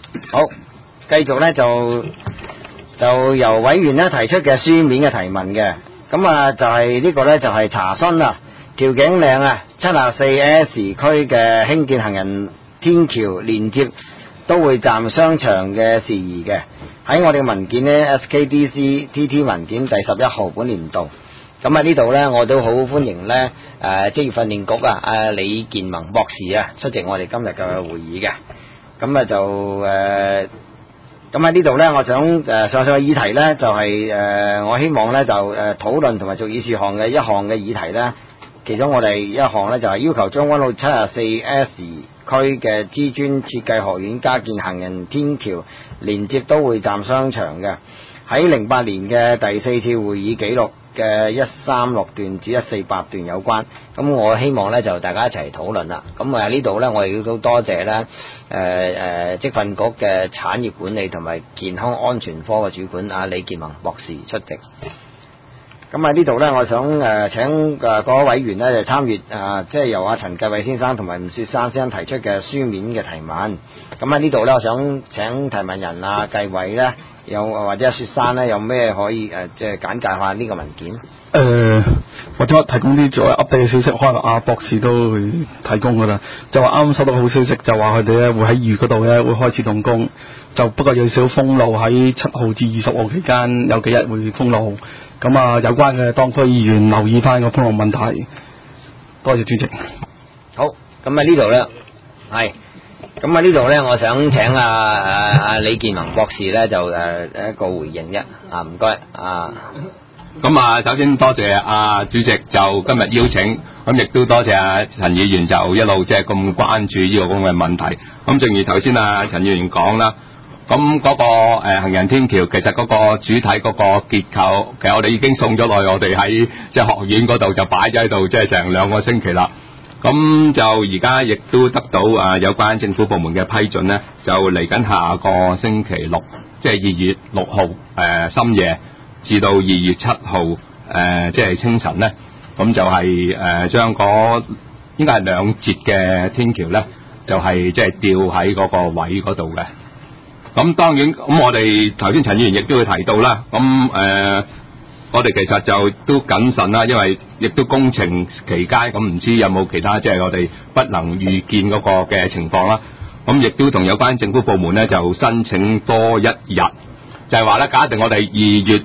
好，繼續咧就由委員咧提出嘅書面嘅提問嘅，咁啊就係呢個咧就係查詢啊調景嶺啊74S 區嘅興建行人天橋連接都會站商場嘅事宜嘅，喺我哋嘅文件呢 SKDC TT 文件第11號本年度。咁喺呢度呢，我都好歡迎呢職業訓練局啊李健盟博士啊出席我哋今日嘅會議嘅。咁啊就咁喺呢度呢，我想上嘅議題呢，就係我希望呢，就討論同埋做議事項嘅一項嘅議題呢。其中我哋一項呢，就係要求將軍澳74S 區嘅知專設計學院加建行人天橋連接都會站商場嘅，喺08年嘅第4次會議記錄嘅136段至148段有關。咁我希望呢，就大家一齊討論啦。咁呢度呢，我亦都多謝呢職訓局嘅產業管理同埋健康安全科嘅主管李健盟博士出席。咁喺呢度呢，我想請各位委員呢，就參與即係由陳繼偉先生同埋吳雪山先生提出嘅書面嘅提問。咁喺呢度呢，我想請提問人繼偉呢，或者雪山呢，有咩可以即係簡介下呢個文件？ 或者提供啲再 update 嘅消息，可能博士都會提供噶啦。就話啱啱收到好消息，就話佢哋咧會喺2月嗰度咧會開始動工，就不過有少少封路，喺7號至20號期間有幾日會封路。咁有關嘅當區議員留意翻個封路問題。多謝主席。 好，咁喺呢度咧，係。咁喺呢度咧，我想請李健盟博士咧就一個回應啫。唔該咁首先多謝主席就今日邀請，咁亦都多謝陳議員就一路即係咁關注呢個咁嘅問題。咁正如頭先陳議員講啦，咁嗰個行人天橋其實嗰個主體嗰個結構，其實我哋已經送咗落去我哋喺即係學院嗰度就擺咗喺度，即係成2個星期啦。咁就而家亦都得到有關政府部門嘅批准呢，就嚟緊下個星期六，即係2月6號深夜至到2月7號即係清晨呢，咁就係將應該係2節嘅天橋呢，就係即係吊喺嗰個位嗰度嘅。咁當然，咁我哋頭先陳議員亦都會提到啦，咁我哋其實就都謹慎啦，因為亦都工程期間，咁唔知有冇其他即係我哋不能預見嗰個嘅情況啦。咁亦都同有關政府部門呢，就申請多1日，就係話呢，假定我哋2月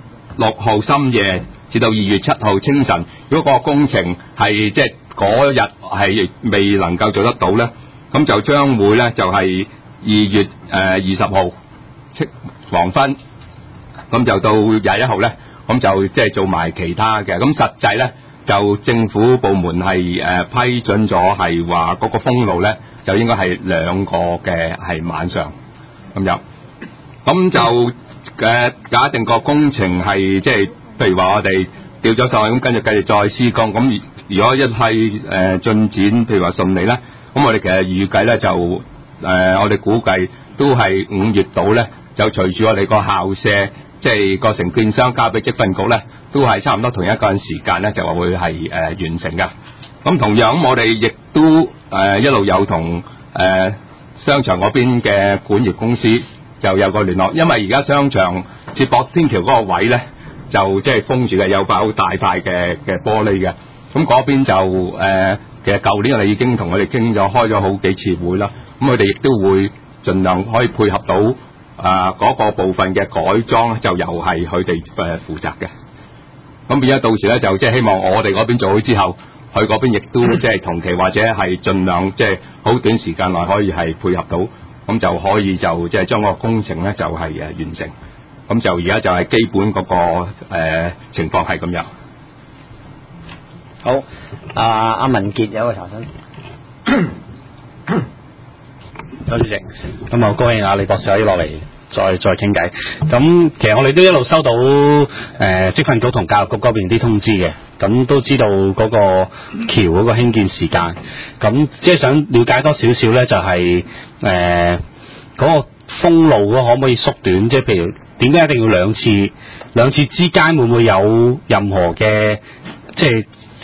6號深夜至到2月7號清晨，如果個工程係即係嗰日係未能夠做得到呢，咁就將會呢，就係2月20號黃昏，咁就到21號呢。咁就即係做埋其他嘅，咁實際咧就政府部門係批准咗，係話嗰個封路咧就應該係2個嘅係晚上咁樣，咁就假定個工程係即係譬如話我哋調咗上去，咁跟住繼續再施工，咁如果一係進展譬如話順利咧，咁我哋其實預計咧就我哋估計都係5月度咧，就隨住我哋個校舍。即係個承建商交俾職訓局咧，都係差唔多同一個時間咧，就話會係完成㗎。咁同樣我哋亦都一路有同商場嗰邊嘅管業公司就有個聯絡，因為而家商場接駁天橋嗰個位咧，就即係封住嘅，有塊好大塊嘅玻璃嘅。咁嗰邊就其實舊年我哋已經同佢哋傾咗開咗好幾次會啦。咁佢哋亦都會盡量可以配合到。嗰個部分嘅改裝就又係佢哋負責嘅，咁變咗到時咧就即係希望我哋嗰邊做好之後，佢嗰邊亦都即係同期或者係盡量即係好短時間內可以係配合到，咁就可以就即係將個工程咧就係完成，咁就而家就係基本嗰個情況係咁樣。 好，阿文傑有個查詢。 多謝主席，咁好高興李博士可以落嚟再傾偈。咁其實我哋都一路收到職訓局同教育局嗰邊啲通知嘅，咁都知道嗰個橋嗰個興建時間。咁即係想了解多少少咧，就係嗰個封路可唔可以縮短？即係譬如點解一定要2次？2次之間會唔會有任何嘅即係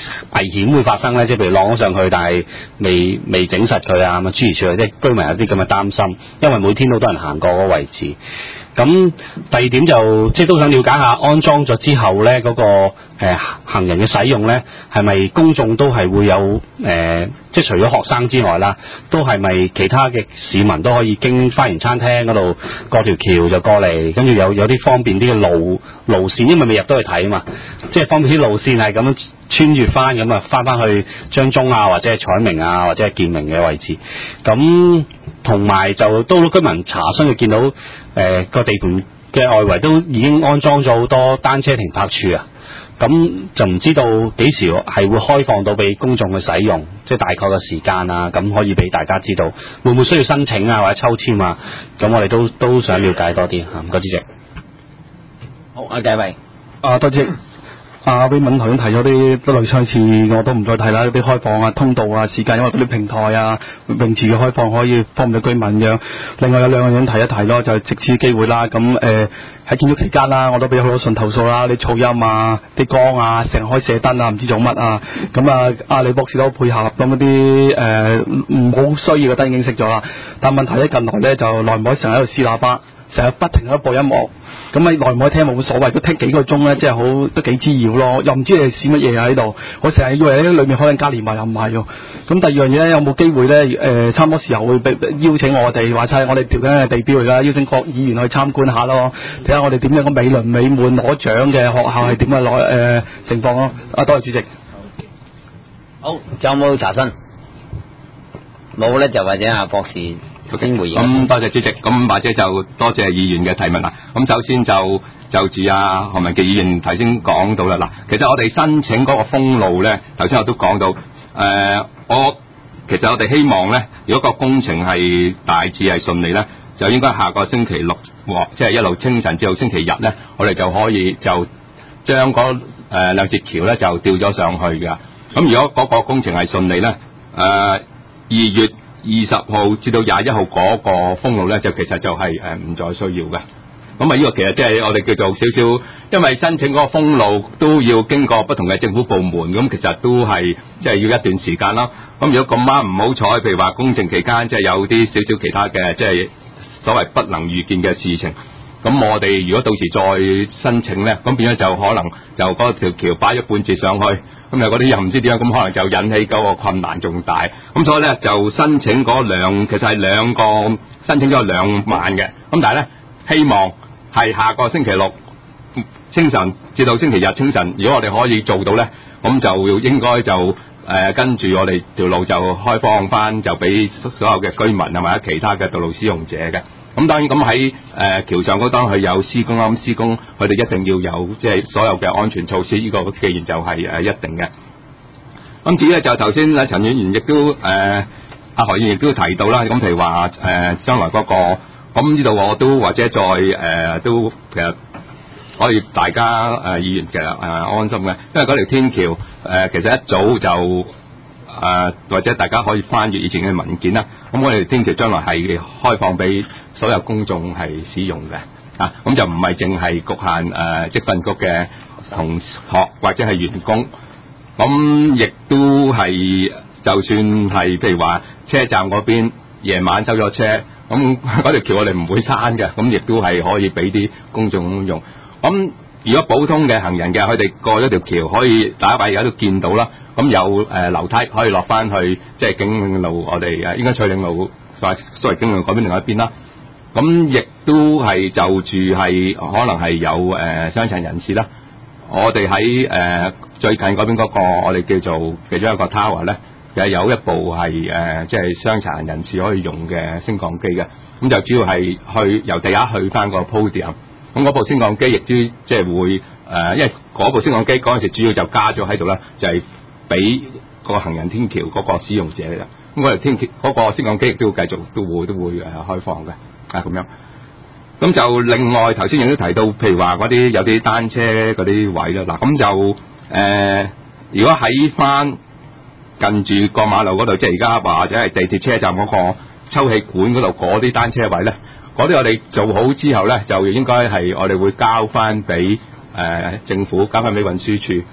危險會發生咧？即係譬如晾咗上去，但係未整實佢啊，咁啊諸如此類，即係居民有啲咁嘅擔心，因為每天都好多人行過嗰個位置。咁第二點就即係都想了解下安裝咗之後咧嗰個行人嘅使用咧，係咪公眾都係會有即係除咗學生之外啦，都係咪其他嘅市民都可以經花園餐廳嗰度過條橋就過嚟，跟住有啲方便啲嘅路線，因為未入到去睇啊嘛，即係方便啲路線係咁樣穿越翻咁啊，翻去張中啊，或者係彩明啊，或者係建明嘅位置。咁同埋就都居民查詢，就見到個地盤嘅外圍都已經安裝咗好多單車停泊處啊。咁就唔知道幾時係會開放到俾公眾去使用，即係大概嘅時間啊，咁可以俾大家知道，會唔會需要申請啊或者抽籤啊？咁我哋都想了解多啲嚇。唔該，主席。 好，阿繼偉。 多謝。阿威敏頭先提咗啲都類相似，我都唔再提啦。啲開放啊、通道啊、時間，因為嗰啲平台啊、泳池嘅開放可以方便到居民樣。另外有兩個樣提一提咯，就係藉此機會啦。咁喺建築期間啦，我都俾好多信投訴啦，啲噪音啊、啲光啊、成日開射燈啊，唔知做乜啊。咁啊，阿李博士都配合，咁嗰啲唔好需要嘅燈已經熄咗啦。但問題咧，近來咧就耐唔耐成日喺度試喇叭，成日不停喺度播音樂。咁咪耐唔耐聽冇所謂，都聽幾個鐘咧，即係好都幾滋擾咯。又唔知你哋試乜嘢啊喺度，我成日以為咧裏面可能加連埋又唔係喎。咁第二樣嘢咧，有冇機會咧？差唔多時候會邀請我哋話晒，我哋調緊嘅地標嚟㗎，邀請各議員去參觀下咯，睇下我哋點樣個美輪美奐攞獎嘅學校係點樣攞情況咯。多謝主席。 好，仲有冇查詢？冇咧就或者阿博士先回應。 咁多謝主席，咁或者就多謝議員嘅提問啦。咁首先就住何文傑議員頭先講到啦。嗱，其實我哋申請嗰個封路咧，頭先我都講到，其實我哋希望咧，如果個工程係大致係順利咧，就應該下個星期六，即係一路清晨至到星期日咧，我哋就可以就將嗰兩節橋咧就吊咗上去㗎。咁如果嗰個工程係順利咧，2月20號至到21號嗰個封路咧，就其實就係唔再需要嘅。咁啊，呢個其實即係我哋叫做少少，因為申請嗰個封路都要經過不同嘅政府部門，咁其實都係即係要一段時間咯。咁如果咁啱唔好彩，譬如話工程期間即係有啲少少其他嘅即係所謂不能預見嘅事情，咁我哋如果到時再申請咧，咁變咗就可能就嗰條橋擺咗半截上去，咁又嗰啲又唔知點樣，咁可能就引起嗰個困難仲大。咁所以咧就申請嗰其實係兩個申請咗2晚嘅，咁但係咧希望係下個星期六清晨至到星期日清晨，如果我哋可以做到咧，咁就應該就跟住我哋條路就開放翻，就俾所有嘅居民啊或者其他嘅道路使用者嘅。咁當然咁喺橋上嗰當佢有施工，咁施工佢哋一定要有即係所有嘅安全措施，呢個既然就係一定嘅。咁至於咧就頭先陳議員亦都阿何議員亦都提到啦，咁譬如話將來嗰個。咁呢度我都或者再都其實可以大家議員其實安心嘅，因為嗰條天橋其實一早就或者大家可以翻閱以前嘅文件啦。咁我哋天橋將來係開放俾所有公眾係使用嘅，咁就唔係淨係局限職訓局嘅同學或者係員工，咁亦都係就算係譬如話車站嗰邊夜晚收咗車。咁嗰條橋我哋唔會閂嘅，咁亦都係可以俾啲公眾用。咁如果普通嘅行人嘅，佢哋過咗條橋可以大家而家都見到啦。咁有樓梯可以落翻去，即係景嶺路，我哋應該翠嶺路所謂景嶺路嗰邊另外一邊啦。咁亦都係就住係可能係有傷殘人士啦。我哋喺最近嗰邊嗰個我哋叫做其中一個 tower 咧。有一部係即係傷殘人士可以用嘅升降機嘅，咁就主要係由地下去翻個 podium。咁嗰部升降機亦都即係會因為嗰部升降機嗰陣時主要就加咗喺度啦，就係俾個行人天橋嗰個使用者嘅。咁嗰條天橋嗰個升降機亦都繼續都會開放嘅咁樣。咁就另外頭先亦都提到，譬如話嗰啲有啲單車嗰啲位啦，嗱咁就如果喺翻近住過馬路嗰度，即係而家或者係地鐵車站嗰個抽氣管嗰度嗰啲單車位咧，嗰啲我哋做好之後咧，就應該係我哋會交翻俾政府，交翻俾運輸處。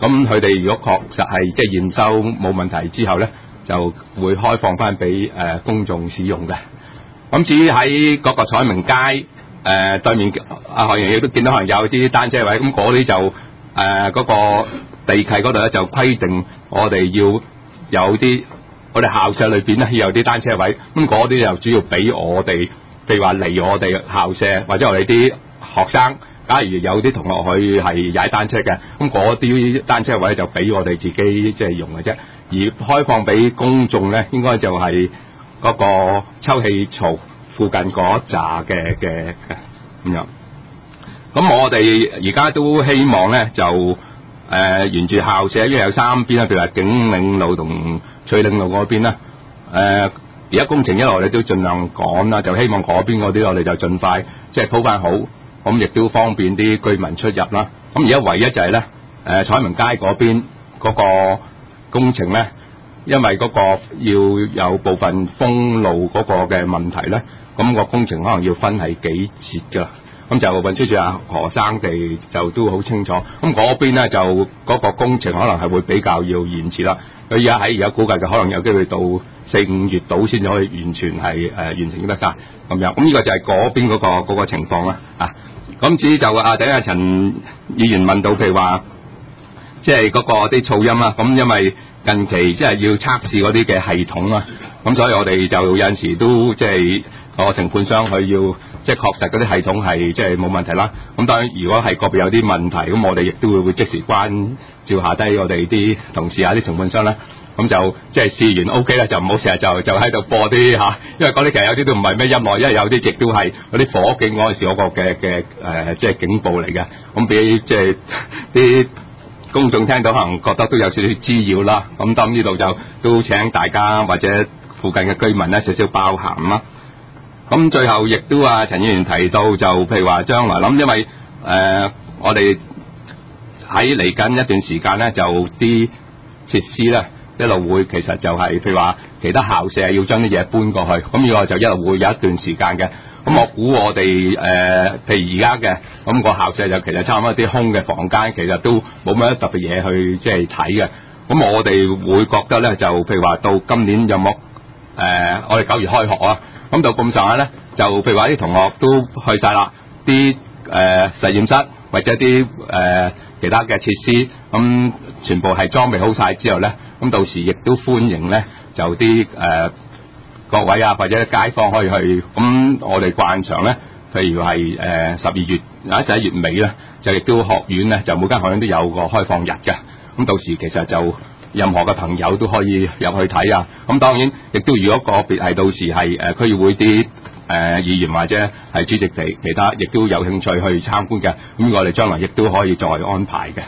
咁佢哋如果確實係即係驗收冇問題之後咧，就會開放翻俾公眾使用嘅。咁至於喺嗰個彩明街對面何營亦都見到可能有啲單車位，咁嗰啲就嗰個地契嗰度咧就規定我哋要有啲我哋校舍裏邊咧要有啲單車位，咁嗰啲就主要俾我哋，譬如話嚟我哋校舍或者我哋啲學生，假如有啲同學佢係踩單車嘅，咁嗰啲單車位就俾我哋自己即係用嘅啫。而開放俾公眾咧，應該就係嗰個抽氣槽附近嗰一紮嘅咁樣。咁我哋而家都希望咧就沿住校舍，因為有三邊啦，譬如話景嶺路同翠嶺路嗰邊啦。而家工程一路我哋都盡量趕啦，就希望嗰邊嗰啲我哋就盡快即係鋪翻好，咁亦都方便啲居民出入啦。咁而家唯一就係咧彩明街嗰邊嗰個工程咧，因為嗰個要有部分封路嗰個嘅問題咧，咁個工程可能要分係幾節㗎。咁就運輸署何生地就都好清楚，咁嗰邊咧就嗰個工程可能係會比較要延遲啦。佢而家估計嘅可能有機會到4-5月度先至可以完全係完成得晒咁樣。咁呢個就係嗰邊嗰個情況啦。咁至於就等下陳議員問到譬如話，即係嗰個啲噪音啦，咁因為近期即係要測試嗰啲嘅系統啦，咁所以我哋就有陣時都即係個承判商佢要即係確實嗰啲系統係即係冇問題啦。咁當然如果係個別有啲問題，咁我哋亦都會即時關照下低我哋啲同事啲承判商啦。咁就即係試完 OK 啦，就唔好成日就喺度播啲因為嗰啲其實有啲都唔係咩音樂，因為有啲亦都係嗰啲火警嗰陣時嗰個嘅即係警報嚟嘅，咁俾即係啲公眾聽到可能覺得都有少少滋擾啦。咁當呢度就都請大家或者附近嘅居民咧少少包涵啦。咁最後亦都陳議員提到就譬如話將來諗，因為我哋喺嚟緊一段時間咧就啲設施咧一路會其實就係譬如話其他校舍要將啲嘢搬過去，咁呢個就一路會有一段時間嘅。咁我估我哋譬如而家嘅咁個校舍就其實差唔多啲空嘅房間，其實都冇乜特別嘢去即係睇嘅。咁我哋會覺得咧就譬如話到今年有冇我哋9月開學啊，咁到咁上下咧就譬如話啲同學都去晒啦，啲實驗室或者啲其他嘅設施，咁全部係裝備好晒之後咧，咁到時亦都歡迎咧就啲各位或者街坊可以去。咁我哋慣常咧，譬如係12月或者11月尾咧，就亦都學院咧就每間學院都有個開放日嘅。咁到時其實就任何嘅朋友都可以入去睇啊。咁當然亦都如果個別係到時係區議會啲議員或者係主席其他亦都有興趣去參觀嘅，咁我哋將來亦都可以再安排嘅。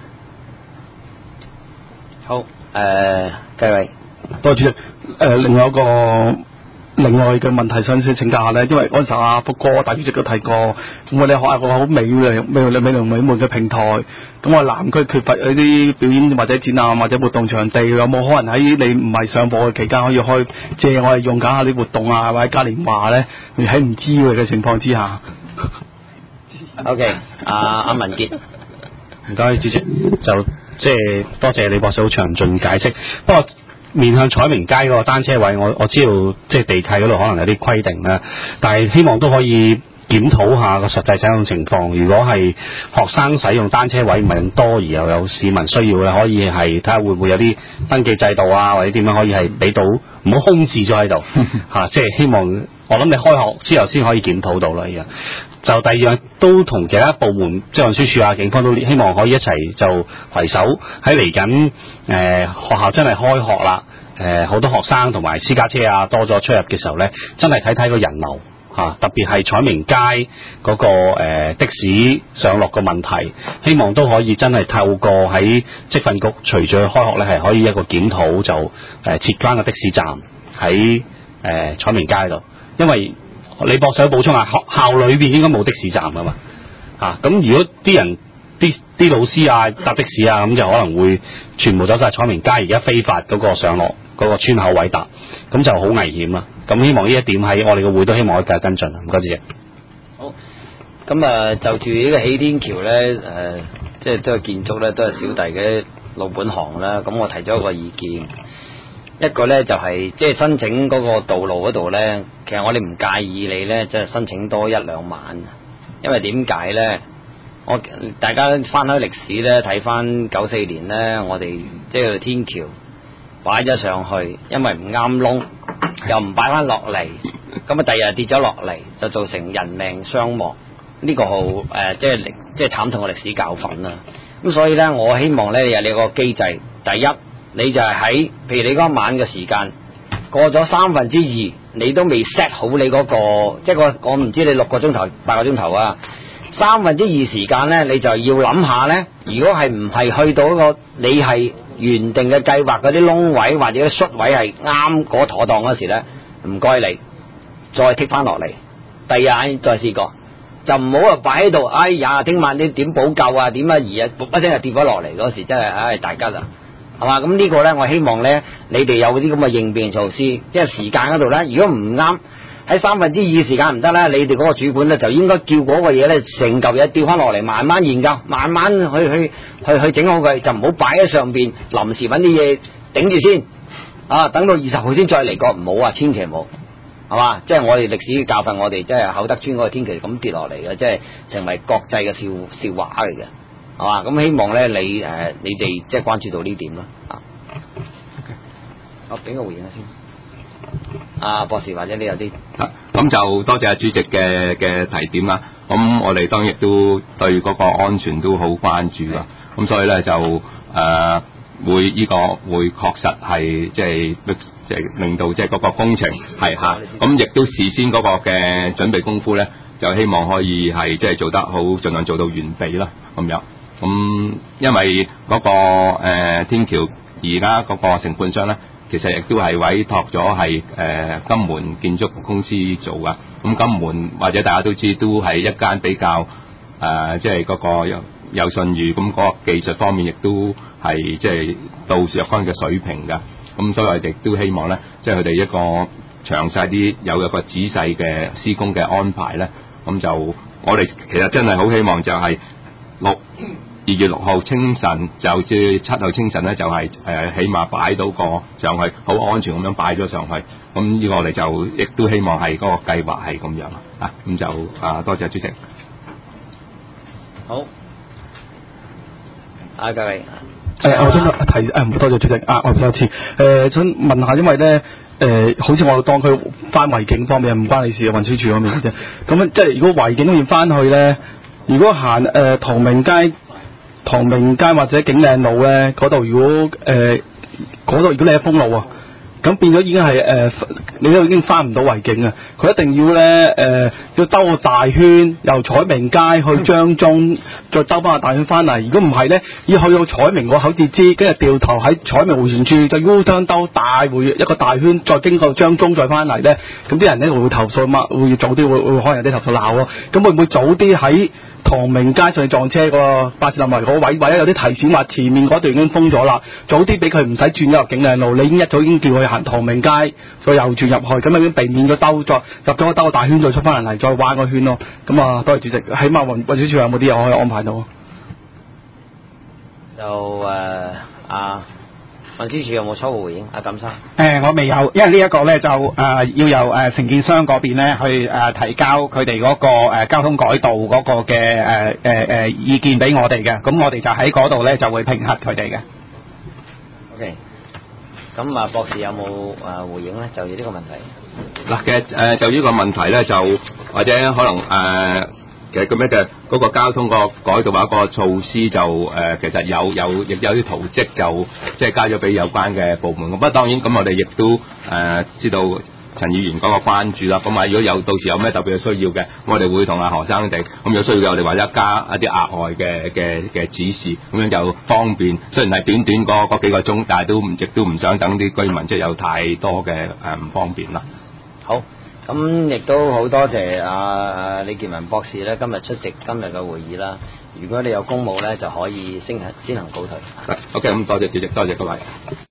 好，繼位。 多謝主席。另外嘅問題想請教下咧，因為嗰陣時阿福哥大主席都提過，咁我哋學校個好美良美門嘅平台，咁我南區缺乏一啲表演或者展覽或者活動場地，有冇可能喺你唔係上課嘅期間可以借我哋用緊下啲活動或者嘉年華咧？喺唔知嘅情況之下。 OK， 阿文傑， 唔該主席，就即係多謝李博士好詳盡解釋。不過面向彩明街嗰個單車位，我知道即係地契嗰度可能有啲規定啦，但係希望都可以檢討下個實際使用情況。如果係學生使用單車位唔係咁多，而又有市民需要嘅，可以係睇下會唔會有啲登記制度或者點樣可以係俾到，唔好空置咗喺度即係希望我諗你開學之後先可以檢討到啦。而家就第二樣都同其他部門，即係運輸署警方都希望可以一齊就攜手喺嚟緊學校真係開學啦，好多學生同埋私家車多咗出入嘅時候咧，真係睇睇個人流特別係彩明街嗰個的士上落嘅問題，希望都可以真係透過喺職訓局隨住開學咧，係可以一個檢討就設翻個的士站喺彩明街度，因為李博士補充下，學校裏邊應該冇的士站噶嘛咁如果啲人啲老師搭的士咁就可能會全部走晒彩明街，而家非法嗰個上落嗰個村口位搭，咁就好危險啦。咁希望呢一點喺我哋嘅會都希望可以繼續跟進。唔該主席。 好，咁就住呢個喜天橋咧， 即係都係建築咧，都係小弟嘅老本行啦。咁我提咗一個意見，一個咧就係即係申請嗰個道路嗰度咧，其實我哋唔介意你咧，即係申請多1-2萬，因為點解咧？大家翻開歷史咧，睇翻94年咧，我哋即係天橋擺咗上去，因為唔啱窿，又唔擺翻落嚟，咁啊第日跌咗落嚟，就造成人命傷亡，呢個好即係慘痛嘅歷史教訓啦。咁所以咧，我希望咧有你個機制，第一你就係喺譬如你嗰晚嘅時間過咗2/3，你都未 set 好你嗰個，即係我唔知你6個鐘頭、8個鐘頭啊。2/3時間咧，你就要諗下咧，如果係唔係去到一個你係原定嘅計劃嗰啲窿位或者啲恤位係啱嗰妥當嗰時咧，唔該你再剔翻落嚟，第二日再試過，就唔好話擺喺度。哎呀，聽晚你點補救啊？點啊？而啊，卜一聲就跌咗落嚟嗰時，真係大吉啦，係嘛？咁呢個咧，我希望咧，你哋有啲咁嘅應變措施，即係時間嗰度咧，如果唔啱。喺2/3時間唔得啦，你哋嗰個主管咧就應該叫嗰個嘢咧成嚿嘢掉翻落嚟，慢慢研究，慢慢去整好佢，就唔好擺喺上邊，臨時揾啲嘢頂住先，等到20號先再嚟過，唔好啊，千祈唔好，係嘛？即係我哋歷史嘅教訓，我哋即係厚德村嗰個天橋咁跌落嚟嘅，即係成為國際嘅笑話嚟嘅，係嘛？咁希望咧你哋即係關注到呢點咯，我俾個回應先。博士或者你有啲咁就多謝阿主席嘅提點啦。咁我哋當然亦都對嗰個安全都好關注啦。咁所以咧就會確實係即係令到即係嗰個工程係嚇。咁亦都事先嗰個嘅準備功夫咧，就希望可以係即係做得好，盡量做到完備啦咁樣。咁因為嗰個天橋而家嗰個承判商咧。其實亦都係委託咗係金門建築公司做噶，咁金門或者大家都知都係一間比較即係嗰個有信譽，咁嗰個技術方面亦都係即係到若干嘅水平噶，咁所以我哋都希望咧，即係佢哋一個詳細啲有一個仔細嘅施工嘅安排咧，咁就我哋其實真係好希望就係2月6號清晨就至7號清晨咧，就係起碼擺到個上去，好安全咁樣擺咗上去。咁呢個我哋就亦都希望係嗰個計劃係咁樣啊。咁就多謝主席。 好，各位。 我想提多謝主席我再次想問下，因為咧好似我當佢翻維景方面唔關你事嘅運輸署方面嘅啫。咁即係如果維景嗰邊翻去咧，如果行唐明街或者景嶺路咧，嗰度如果如果你係封路啊，咁變咗已經係你都已經翻唔到維景啊！佢一定要咧要兜個大圈，由彩明街去張中，再兜翻個大圈翻嚟。如果唔係咧，要去到彩明個口至知，跟住掉頭喺彩明迴旋處就 U turn兜一個大圈，再經過張中再翻嚟咧，咁啲人咧會投訴嘛，會早啲會可能有啲投訴鬧咯。咁會唔會早啲喺唐明街上撞車個巴士林圍嗰位，或者有啲提醒話前面嗰段已經封咗啦，早啲俾佢唔使轉咗入景嶺路，你一早已經叫佢行唐明街，再又轉入去，咁已經避免咗再入咗兜個大圈，再出翻嚟，再彎個圈咯。咁多謝主席，起碼運輸署有冇啲嘢可以安排到？ 就運輸署有冇初步回應？阿錦生， 我未有，因為呢一個咧就要由承建商嗰邊咧去提交佢哋嗰個交通改道嗰個嘅意見俾我哋嘅，咁我哋就喺嗰度咧就會評核佢哋嘅。 OK， 咁博士有冇回應咧？就呢個問題。 嗱嘅就呢個問題咧，就或者可能其實咁樣嘅嗰個交通個改道或者個措施就其實亦有啲圖則就即係交咗俾有關嘅部門。不過當然咁我哋亦都知道陳議員嗰個關注啦。咁如果到時有咩特別嘅需要嘅，我哋會同阿何生哋咁有需要嘅，我哋或者加一啲額外嘅指示，咁樣就方便。雖然係短嗰幾個鐘，但係亦都唔想等啲居民即係有太多嘅唔方便啦。 好。咁亦都好多謝李健文博士咧，今日出席今日嘅會議啦。如果你有公務咧，就可以先行告退。 OK，咁多謝主席，多謝各位。